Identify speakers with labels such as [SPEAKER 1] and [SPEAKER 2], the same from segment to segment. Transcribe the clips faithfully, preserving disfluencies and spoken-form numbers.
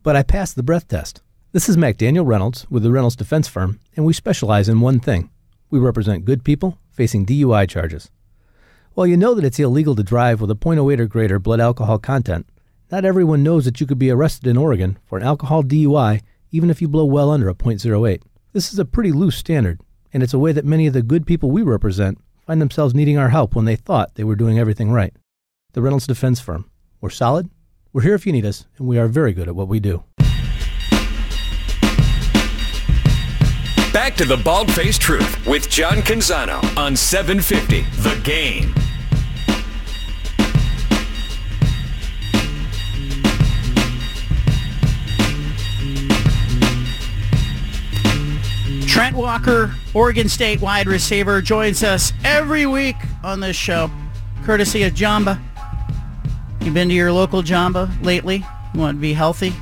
[SPEAKER 1] but I passed the breath test. This is McDaniel Reynolds with the Reynolds Defense Firm, and we specialize in one thing. We represent good people facing D U I charges. While you know that it's illegal to drive with a point oh eight or greater blood alcohol content, not everyone knows that you could be arrested in Oregon for an alcohol D U I even if you blow well under a point oh eight. This is a pretty loose standard, and it's a way that many of the good people we represent find themselves needing our help when they thought they were doing everything right. The Reynolds Defense Firm. We're solid, we're here if you need us, and we are very good at what we do.
[SPEAKER 2] Back to the Bald-Faced Truth with John Canzano on seven fifty The Game.
[SPEAKER 3] Trent Walker, Oregon State wide receiver, joins us every week on this show, courtesy of Jamba. You been to your local Jamba lately? You want to be healthy?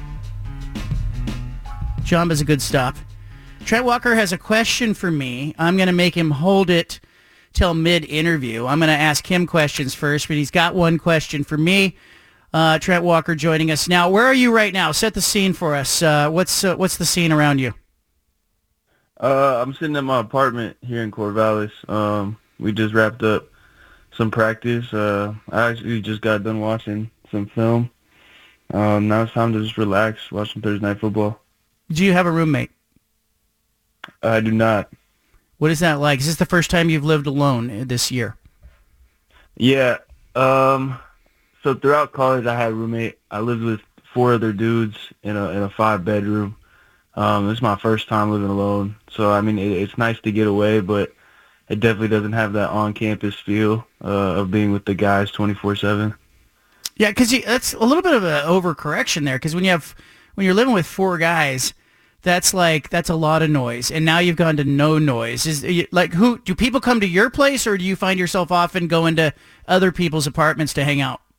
[SPEAKER 3] Jamba's a good stop. Trent Walker has a question for me. I'm going to make him hold it till mid-interview. I'm going to ask him questions first, but he's got one question for me. Uh, Trent Walker joining us now. Where are you right now? Set the scene for us. Uh, what's uh, what's the scene around you?
[SPEAKER 4] Uh, I'm sitting at my apartment here in Corvallis. Um, we just wrapped up some practice. Uh, I actually just got done watching some film. Um, now it's time to just relax, watch some Thursday Night Football.
[SPEAKER 3] Do you have a roommate?
[SPEAKER 4] I do not.
[SPEAKER 3] What is that like? Is this the first time you've lived alone this year?
[SPEAKER 4] Yeah. Um, so throughout college, I had a roommate. I lived with four other dudes in a in a five bedroom. Um, this is my first time living alone, so I mean it, it's nice to get away, but it definitely doesn't have that on-campus feel uh, of being with the guys twenty-four seven.
[SPEAKER 3] Yeah, because that's a little bit of an overcorrection there. Because when you have when you're living with four guys, that's like that's a lot of noise, and now you've gone to no noise. Is like who do people come to your place, or do you find yourself often going to other people's apartments to hang out?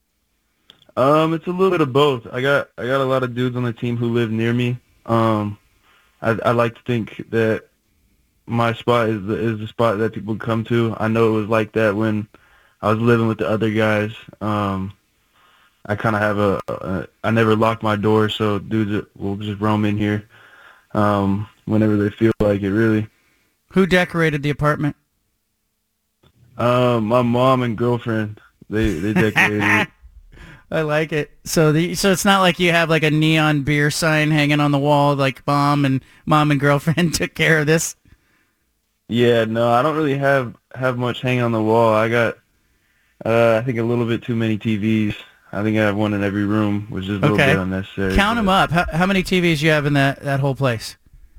[SPEAKER 4] Um, it's a little bit of both. I got I got a lot of dudes on the team who live near me. Um, I, I like to think that my spot is the, is the spot that people come to. I know it was like that when I was living with the other guys. Um, I kind of have a, a, I never lock my door, so dudes will just roam in here um, whenever they feel like it, really.
[SPEAKER 3] Who decorated the apartment?
[SPEAKER 4] Um, my mom and girlfriend, they, they decorated it.
[SPEAKER 3] I like it. So the so it's not like you have like a neon beer sign hanging on the wall, like mom and mom and girlfriend took care of this.
[SPEAKER 4] Yeah, no, I don't really have have much hanging on the wall. I got, uh, I think a little bit too many T Vs. I think I have one in every room, which is a little
[SPEAKER 3] okay.
[SPEAKER 4] bit unnecessary.
[SPEAKER 3] Count them up. How, how many T Vs you have in that that whole place?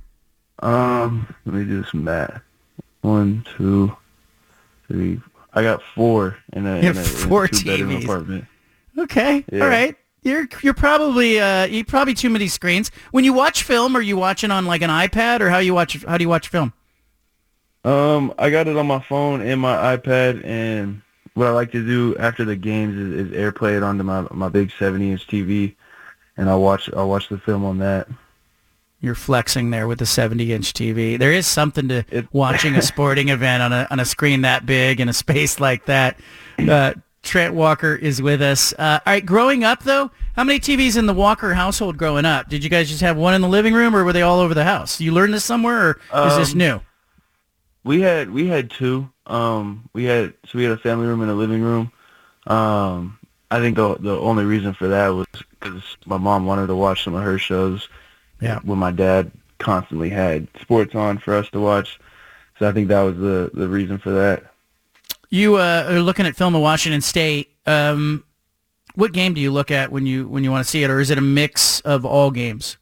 [SPEAKER 4] Um, let me do some math. One, two, three. I got four in a,
[SPEAKER 3] you
[SPEAKER 4] in a,
[SPEAKER 3] have four
[SPEAKER 4] in a two-bedroom
[SPEAKER 3] T Vs.
[SPEAKER 4] apartment.
[SPEAKER 3] Okay,
[SPEAKER 4] yeah.
[SPEAKER 3] All right. You're you're probably uh you probably too many screens. When you watch film, are you watching on like an iPad, or how you watch how do you watch film?
[SPEAKER 4] Um, I got it on my phone and my iPad, and what I like to do after the games is, is AirPlay it onto my my big seventy inch T V, and I'll watch I'll watch the film on that.
[SPEAKER 3] You're flexing there with the seventy inch T V. There is something to it, watching a sporting event on a on a screen that big in a space like that. Uh, Trent Walker is with us. Uh, all right, growing up, though, how many T Vs in the Walker household growing up? Did you guys just have one in the living room, or were they all over the house? You learned this somewhere, or um, is this new?
[SPEAKER 4] We had we had two. Um, we had so we had a family room and a living room. Um, I think the the only reason for that was because my mom wanted to watch some of her shows.
[SPEAKER 3] Yeah.
[SPEAKER 4] When my dad constantly had sports on for us to watch, so I think that was the the reason for that.
[SPEAKER 3] You uh, are looking at film of Washington State. Um, what game do you look at when you when you want to see it, or is it a mix of all games?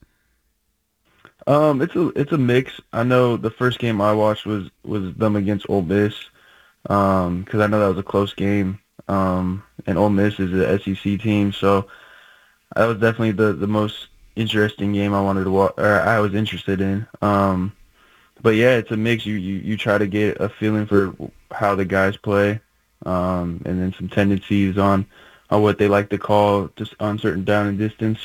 [SPEAKER 4] Um, it's a it's a mix. I know the first game I watched was, was them against Ole Miss, um, because I know that was a close game. Um, and Ole Miss is an S E C team, so that was definitely the, the most interesting game I wanted to watch, or I was interested in. Um, but yeah, it's a mix. You, you you try to get a feeling for how the guys play, um, and then some tendencies on on what they like to call just on certain down and distance.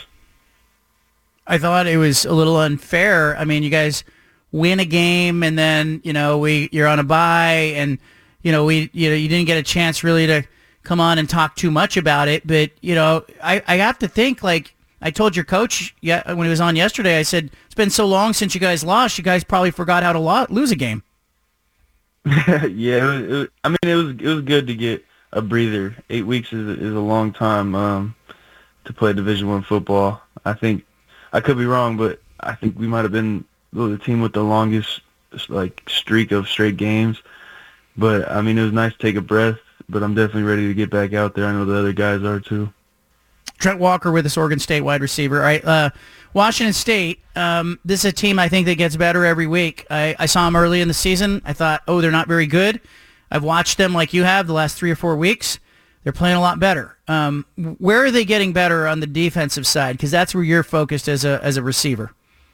[SPEAKER 3] I thought it was a little unfair. I mean, you guys win a game, and then you know we you're on a bye, and you know we you know you didn't get a chance really to come on and talk too much about it. But you know, I I have to think like I told your coach yeah, when he was on yesterday, I said, it's been so long since you guys lost, you guys probably forgot how to lo- lose a game.
[SPEAKER 4] yeah, it was, it was, I mean, it was it was good to get a breather. Eight weeks is is a long time um, to play Division One football. I think I could be wrong, but I think we might have been the team with the longest like streak of straight games. But I mean, it was nice to take a breath. But I'm definitely ready to get back out there. I know the other guys are too.
[SPEAKER 3] Trent Walker with us, Oregon State wide receiver. All right, uh, Washington State, um, this is a team I think that gets better every week. I, I saw them early in the season. I thought, oh, they're not very good. I've watched them like you have the last three or four weeks. They're playing a lot better. Um, where are they getting better on the defensive side? Because that's where you're focused as a as a receiver.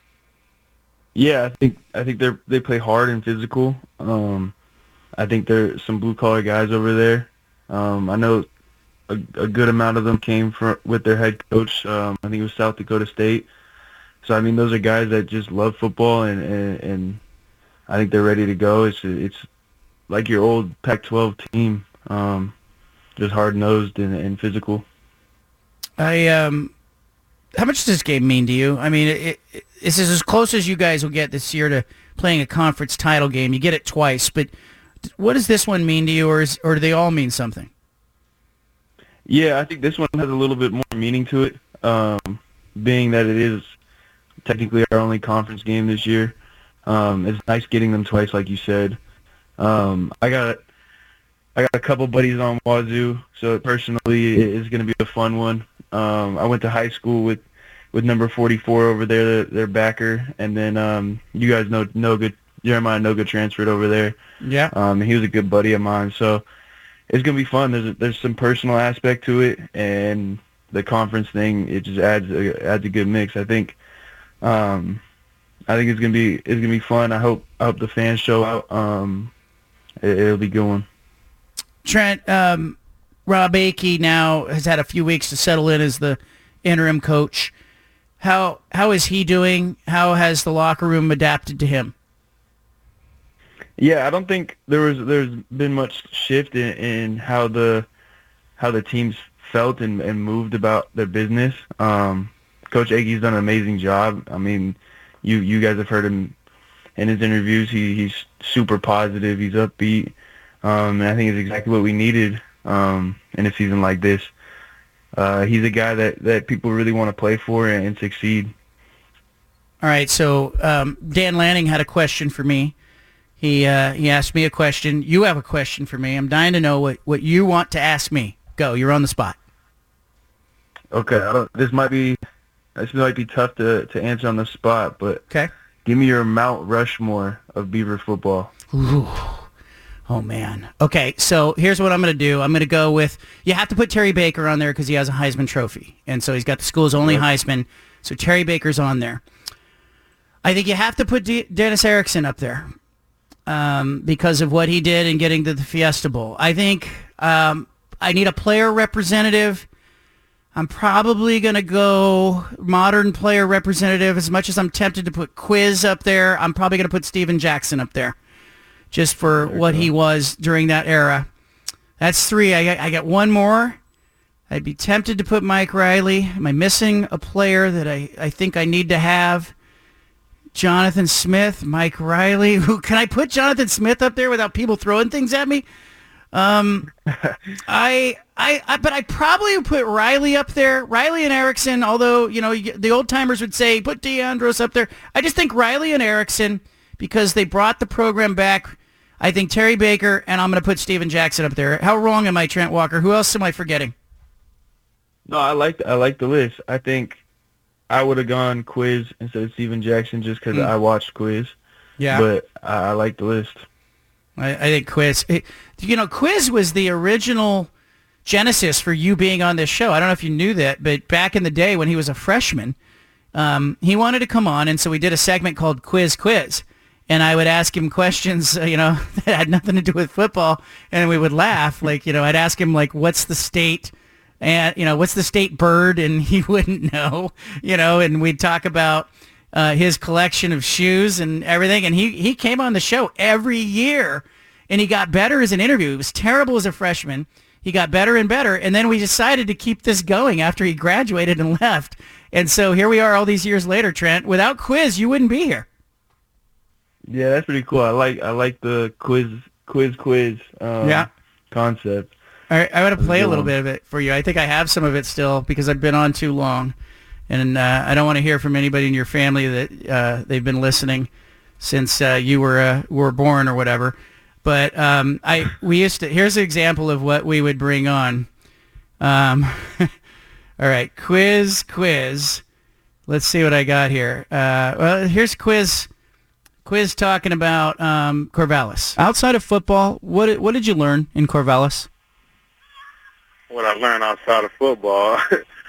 [SPEAKER 4] Yeah, I think I think they they play hard and physical. Um, I think there's some blue collar guys over there. Um, I know a, a good amount of them came from with their head coach. Um, I think it was South Dakota State. So I mean, those are guys that just love football, and, and, and I think they're ready to go. It's it's like your old Pac twelve team, um, just hard nosed and, and physical.
[SPEAKER 3] I um, how much does this game mean to you? I mean, it, it, this is as close as you guys will get this year to playing a conference title game. You get it twice, but what does this one mean to you, or is, or do they all mean something?
[SPEAKER 4] Yeah, I think this one has a little bit more meaning to it, um, being that it is technically our only conference game this year. Um, it's nice getting them twice, like you said. Um, I got I got a couple buddies on Wazoo, so personally it's going to be a fun one. Um, I went to high school with, with number forty-four over there, their backer, and then um, you guys know no good Jeremiah No Good transferred over there.
[SPEAKER 3] Yeah,
[SPEAKER 4] um, he was a good buddy of mine, so it's going to be fun. There's a, there's some personal aspect to it, and the conference thing, it just adds a, adds a good mix. I think um, I think it's gonna be it's gonna be fun. I hope I hope the fans show out. Um, it, it'll be good one.
[SPEAKER 3] Trent, um, Rob Akey now has had a few weeks to settle in as the interim coach. How how is he doing? How has the locker room adapted to him?
[SPEAKER 4] Yeah, I don't think there was there's been much shift in, in how the how the teams felt and, and moved about their business. Um, Coach Akey's done an amazing job. I mean, you you guys have heard him in his interviews. He he's super positive. He's upbeat. Um, and I think it's exactly what we needed um, in a season like this. Uh, he's a guy that, that people really want to play for and, and succeed.
[SPEAKER 3] All right, so um, Dan Lanning had a question for me. He uh, he asked me a question. You have a question for me. I'm dying to know what, what you want to ask me. Go, you're on the spot.
[SPEAKER 4] Okay, I don't, this might be this might be tough to, to answer on the spot, but
[SPEAKER 3] okay,
[SPEAKER 4] give me your Mount Rushmore of Beaver football.
[SPEAKER 3] Ooh. Oh, man. Okay, so here's what I'm going to do. I'm going to go with, you have to put Terry Baker on there because he has a Heisman Trophy. And so he's got the school's only yep. Heisman. So Terry Baker's on there. I think you have to put D- Dennis Erickson up there um, because of what he did in getting to the Fiesta Bowl. I think um, I need a player representative. I'm probably going to go modern player representative. As much as I'm tempted to put Quiz up there, I'm probably going to put Steven Jackson up there. Just for what he was during that era. That's three. I got, I got one more. I'd be tempted to put Mike Riley. Am I missing a player that I, I think I need to have? Jonathan Smith, Mike Riley. Who can I put Jonathan Smith up there without people throwing things at me? Um, I, I, I, but I probably would put Riley up there. Riley and Erickson, although, you know, the old timers would say, put DeAndros up there. I just think Riley and Erickson, because they brought the program back. I think Terry Baker, and I'm going to put Steven Jackson up there. How wrong am I, Trent Walker? Who else am I forgetting?
[SPEAKER 4] No, I like I like the list. I think I would have gone Quiz instead of Steven Jackson just because mm. I watched Quiz. Yeah. But I, I like the list.
[SPEAKER 3] I, I think Quiz. It, you know, Quiz was the original genesis for you being on this show. I don't know if you knew that, but back in the day when he was a freshman, um, he wanted to come on, and so we did a segment called Quiz Quiz. And I would ask him questions, uh, you know, that had nothing to do with football, and we would laugh. Like, you know, I'd ask him, like, what's the state, and, you know, what's the state bird, and he wouldn't know, you know, and we'd talk about uh, his collection of shoes and everything. And he, he came on the show every year, and he got better as an interview. He was terrible as a freshman. He got better and better, and then we decided to keep this going after he graduated and left. And so here we are all these years later, Trent. Without quiz, you wouldn't be here.
[SPEAKER 4] Yeah, that's pretty cool. I like I like the quiz quiz quiz um,
[SPEAKER 3] yeah.
[SPEAKER 4] concept.
[SPEAKER 3] All right, I want to play a little
[SPEAKER 4] one.
[SPEAKER 3] bit of it for you. I think I have some of it still because I've been on too long, and uh, I don't want to hear from anybody in your family that uh, they've been listening since uh, you were uh, were born or whatever. But um, I we used to. Here's an example of what we would bring on. Um, all right, quiz quiz. Let's see what I got here. Uh, well, here's quiz. Quiz talking about um, Corvallis. Outside of football, what what did you learn in Corvallis?
[SPEAKER 5] What I learned outside of football,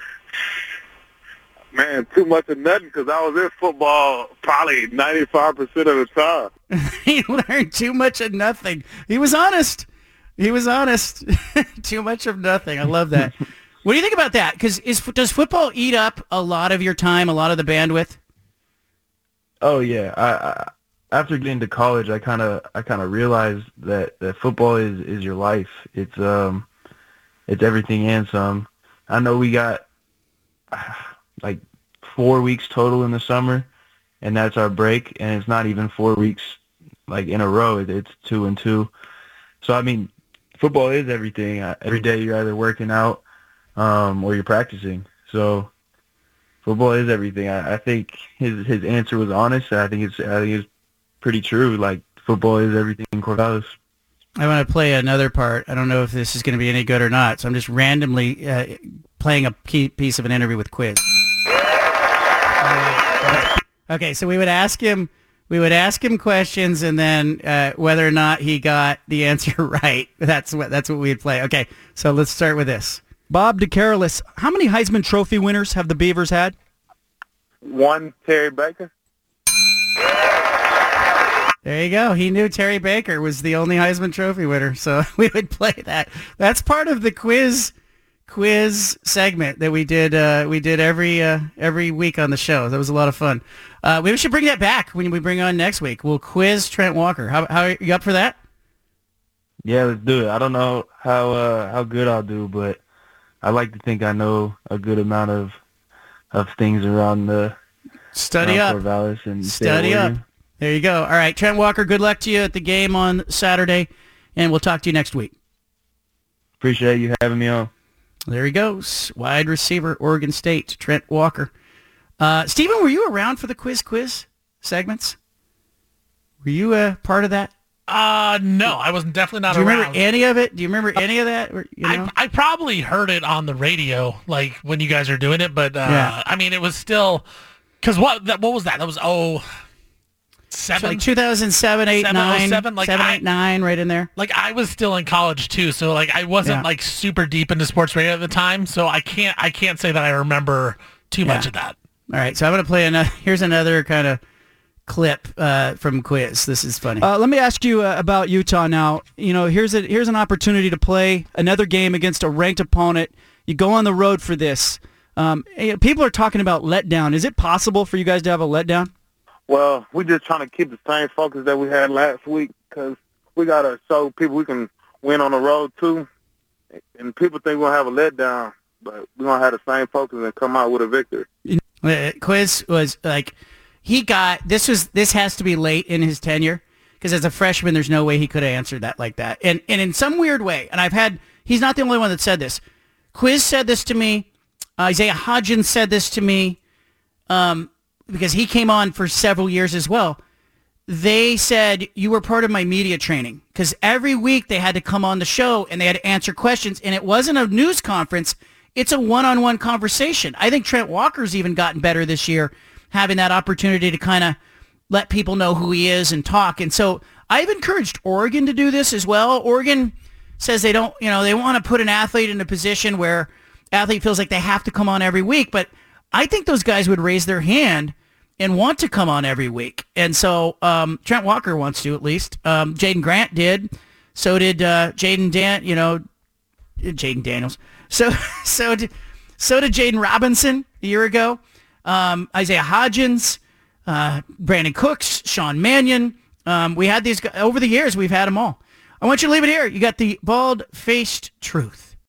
[SPEAKER 5] man, too much of nothing because I was in football probably ninety-five percent of the time.
[SPEAKER 3] He learned too much of nothing. He was honest. He was honest. Too much of nothing. I love that. What do you think about that? Because is does football eat up a lot of your time, a lot of the bandwidth?
[SPEAKER 4] Oh yeah, I, I after getting to college, I kind of I kind of realized that, that football is, is your life. It's um. It's everything and some. I know we got uh, like four weeks total in the summer, and that's our break. And it's not even four weeks like in a row. It's two and two. So I mean, football is everything. Uh, every day you're either working out um, or you're practicing. So football is everything. I, I think his his answer was honest. I think it's I think it's pretty true. Like football is everything in Corvallis.
[SPEAKER 3] I want to play another part. I don't know if this is going to be any good or not, so I'm just randomly uh, playing a key piece of an interview with Quiz. Okay, so we would ask him, we would ask him questions, and then uh, whether or not he got the answer right. That's what that's what we'd play. Okay, so let's start with this. Bob DeCarolis, how many Heisman Trophy winners have the Beavers had?
[SPEAKER 5] One, Terry Baker.
[SPEAKER 3] There you go. He knew Terry Baker was the only Heisman Trophy winner, so we would play that. That's part of the quiz quiz segment that we did. Uh, we did every uh, every week on the show. That was a lot of fun. Uh, we should bring that back when we bring on next week. We'll quiz Trent Walker. How how are you up for that?
[SPEAKER 4] Yeah, let's do it. I don't know how uh, how good I'll do, but I like to think I know a good amount of of things around the
[SPEAKER 3] study
[SPEAKER 4] around
[SPEAKER 3] up.
[SPEAKER 4] Corvallis and
[SPEAKER 3] Study up. There you go. All right, Trent Walker, good luck to you at the game on Saturday, and we'll talk to you next week.
[SPEAKER 4] Appreciate you having me on.
[SPEAKER 3] There he goes. Wide receiver, Oregon State, Trent Walker. Uh, Stephen, were you around for the quiz quiz segments? Were you a part of that?
[SPEAKER 6] Uh, no, I was definitely not
[SPEAKER 3] around. Do you
[SPEAKER 6] around.
[SPEAKER 3] remember any of it? Do you remember any of that? Or, you know?
[SPEAKER 6] I, I probably heard it on the radio, like when you guys are doing it, but uh, yeah. I mean, it was still, because what, that, what was that? That was, oh... Seven,
[SPEAKER 3] so like two thousand seven, eight, nine, seven,
[SPEAKER 6] like
[SPEAKER 3] seven,
[SPEAKER 6] I,
[SPEAKER 3] eight, nine, right in there.
[SPEAKER 6] Like I was still in college too, so like I wasn't yeah. like super deep into sports radio at the time, so I can't I can't say that I remember too yeah. much of that.
[SPEAKER 3] All right, so I'm gonna play another. Here's another kind of clip uh, from Quiz. This is funny.
[SPEAKER 7] Uh, let me ask you uh, about Utah now. You know, here's a here's an opportunity to play another game against a ranked opponent. You go on the road for this. Um, people are talking about letdown. Is it possible for you guys to have a letdown?
[SPEAKER 5] Well, we're just trying to keep the same focus that we had last week because we got to show people we can win on the road, too. And people think we're going to have a letdown, but we're going to have the same focus and come out with a victory.
[SPEAKER 3] Quiz was like, he got, this was, this has to be late in his tenure because as a freshman, there's no way he could have answered that like that. And, and in some weird way, and I've had, he's not the only one that said this. Quiz said this to me. Uh, Isaiah Hodgins said this to me. Um, because he came on for several years as well. They said, you were part of my media training because every week they had to come on the show and they had to answer questions. And it wasn't a news conference. It's a one-on-one conversation. I think Trent Walker's even gotten better this year, having that opportunity to kind of let people know who he is and talk. And so I've encouraged Oregon to do this as well. Oregon says they don't, you know, they want to put an athlete in a position where athlete feels like they have to come on every week. But I think those guys would raise their hand and want to come on every week. And so um, Trent Walker wants to, at least. Um, Jaden Grant did. So did uh, Jaden Dan, you know, Jaden Daniels. So so did, so did Jaden Robinson a year ago. Um, Isaiah Hodgins, uh, Brandon Cooks, Sean Mannion. Um, we had these guys, over the years, we've had them all. I want you to leave it here. You got the bald-faced truth.